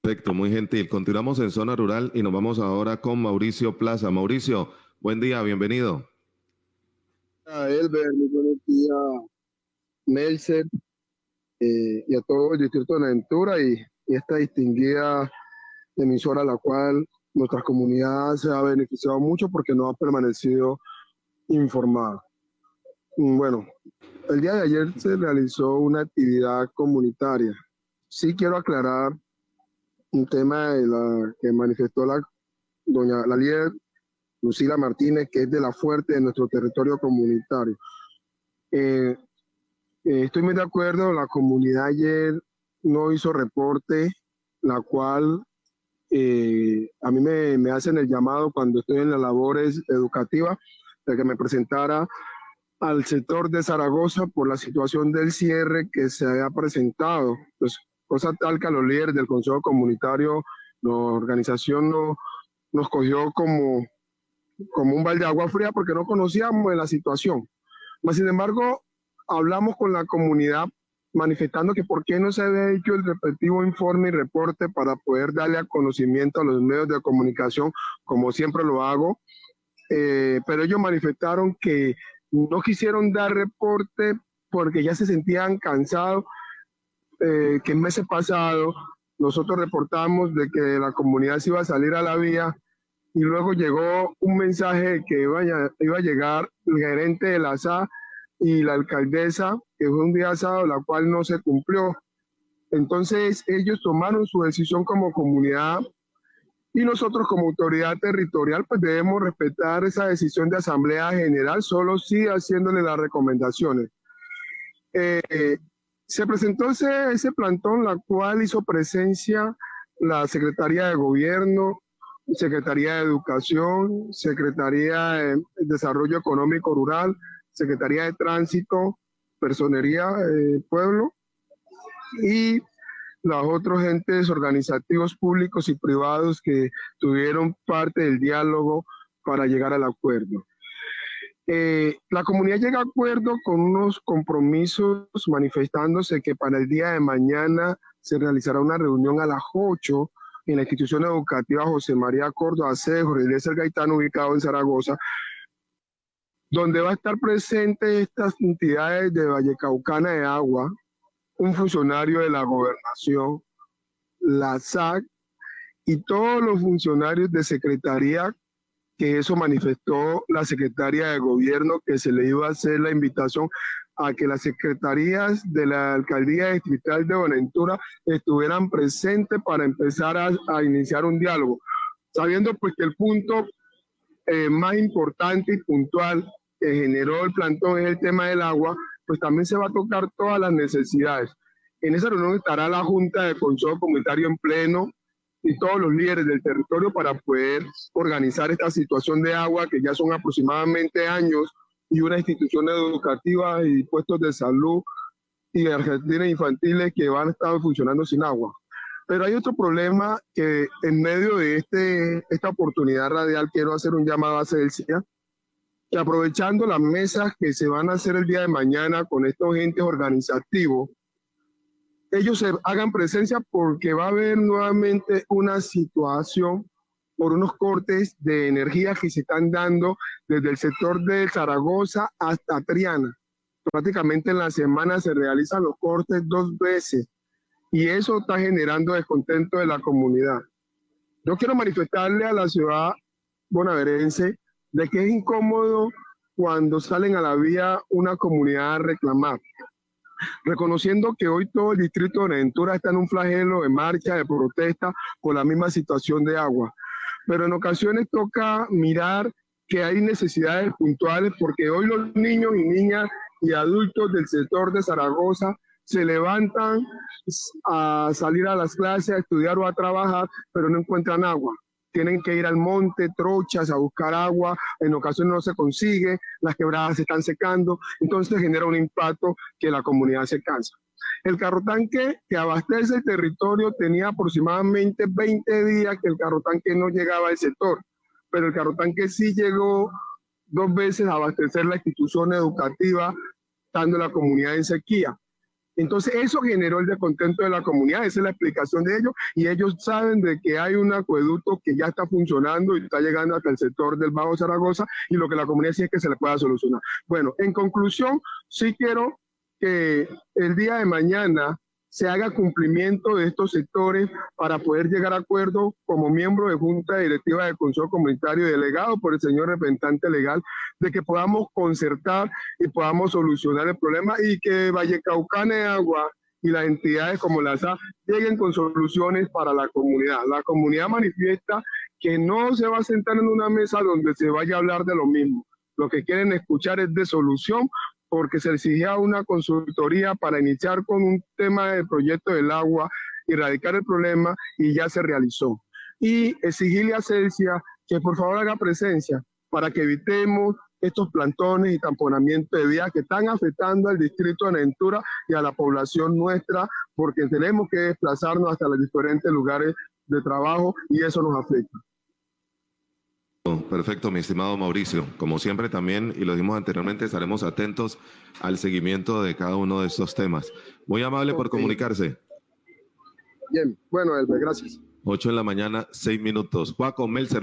Perfecto, muy gentil. Continuamos en Zona Rural y nos vamos ahora con Mauricio Plaza. Mauricio, buen día, bienvenido. A Elber, muy buenos días, Melcer, y a todo el Distrito de Buenaventura y esta distinguida emisora, la cual nuestra comunidad se ha beneficiado mucho porque no ha permanecido informada. Bueno, el día de ayer se realizó una actividad comunitaria. Sí quiero aclarar un tema que manifestó la líder Lucila Martínez, que es de la fuerte de nuestro territorio comunitario. Estoy muy de acuerdo, la comunidad ayer no hizo reporte, la cual a mí me hacen el llamado cuando estoy en las labores educativas de que me presentara al sector de Zaragoza por la situación del cierre que se había presentado. Pues, cosa tal que a los líderes del Consejo Comunitario, la organización nos cogió como un balde de agua fría porque no conocíamos la situación. Mas, sin embargo, hablamos con la comunidad manifestando que por qué no se había hecho el respectivo informe y reporte para poder darle a conocimiento a los medios de comunicación, como siempre lo hago. Pero ellos manifestaron que no quisieron dar reporte porque ya se sentían cansados, que el mes pasado nosotros reportamos de que la comunidad se iba a salir a la vía y luego llegó un mensaje de que iba a llegar el gerente de la SA y la alcaldesa, que fue un día sábado, la cual no se cumplió. Entonces ellos tomaron su decisión como comunidad y nosotros como autoridad territorial pues debemos respetar esa decisión de Asamblea General, solo sí haciéndole las recomendaciones. Se presentó ese plantón, la cual hizo presencia la Secretaría de Gobierno, Secretaría de Educación, Secretaría de Desarrollo Económico Rural, Secretaría de Tránsito, Personería Pueblo y los otros entes organizativos públicos y privados que tuvieron parte del diálogo para llegar al acuerdo. La comunidad llega a acuerdo con unos compromisos manifestándose que para el día de mañana se realizará una reunión a las 8 en la institución educativa José María Córdoba Cejo, Eliezer Gaitán, ubicado en Zaragoza, donde va a estar presente estas entidades de Vallecaucana de Agua, un funcionario de la gobernación, la SAC y todos los funcionarios de secretaría, que eso manifestó la secretaria de gobierno, que se le iba a hacer la invitación a que las secretarías de la alcaldía distrital de Buenaventura estuvieran presentes para empezar a iniciar un diálogo, sabiendo pues que el punto más importante y puntual que generó el plantón es el tema del agua, pues también se va a tocar todas las necesidades. En esa reunión estará la Junta de Consejo Comunitario en pleno y todos los líderes del territorio para poder organizar esta situación de agua, que ya son aproximadamente años, y una institución educativa y puestos de salud y de jardines infantiles que van a estar funcionando sin agua. Pero hay otro problema que en medio de esta oportunidad radial quiero hacer un llamado a Celsia, que aprovechando las mesas que se van a hacer el día de mañana con estos entes organizativos, ellos se hagan presencia porque va a haber nuevamente una situación por unos cortes de energía que se están dando desde el sector de Zaragoza hasta Triana. Prácticamente en la semana se realizan los cortes 2 veces y eso está generando descontento de la comunidad. Yo quiero manifestarle a la ciudad bonaerense de que es incómodo cuando salen a la vía una comunidad a reclamar, reconociendo que hoy todo el distrito de Buenaventura está en un flagelo de marcha, de protesta por la misma situación de agua. Pero en ocasiones toca mirar que hay necesidades puntuales porque hoy los niños y niñas y adultos del sector de Zaragoza se levantan a salir a las clases, a estudiar o a trabajar, pero no encuentran agua. Tienen que ir al monte, trochas, a buscar agua, en ocasiones no se consigue, las quebradas se están secando, entonces genera un impacto que la comunidad se cansa. El carrotanque que abastece el territorio tenía aproximadamente 20 días que el carrotanque no llegaba al sector, pero el carrotanque sí llegó 2 veces a abastecer la institución educativa, estando la comunidad en sequía. Entonces eso generó el descontento de la comunidad, esa es la explicación de ellos, y ellos saben de que hay un acueducto que ya está funcionando y está llegando hasta el sector del Bajo Zaragoza, y lo que la comunidad sí es que se le pueda solucionar. Bueno, en conclusión, sí quiero que el día de mañana se haga cumplimiento de estos sectores para poder llegar a acuerdos como miembro de Junta Directiva del Consejo Comunitario y delegado por el señor representante legal, de que podamos concertar y podamos solucionar el problema y que Vallecaucana de Agua y las entidades como la SA lleguen con soluciones para la comunidad. La comunidad manifiesta que no se va a sentar en una mesa donde se vaya a hablar de lo mismo. Lo que quieren escuchar es de solución, porque se exigía una consultoría para iniciar con un tema del proyecto del agua, erradicar el problema, y ya se realizó. Y exigirle a Celsia que por favor haga presencia para que evitemos estos plantones y tamponamientos de vías que están afectando al distrito de Buenaventura y a la población nuestra, porque tenemos que desplazarnos hasta los diferentes lugares de trabajo y eso nos afecta. Perfecto, mi estimado Mauricio. Como siempre también, y lo dijimos anteriormente, estaremos atentos al seguimiento de cada uno de estos temas. Muy amable por comunicarse. Bien, bueno, Elber, gracias. 8 de la mañana, 6 minutos. Juaco Melzer.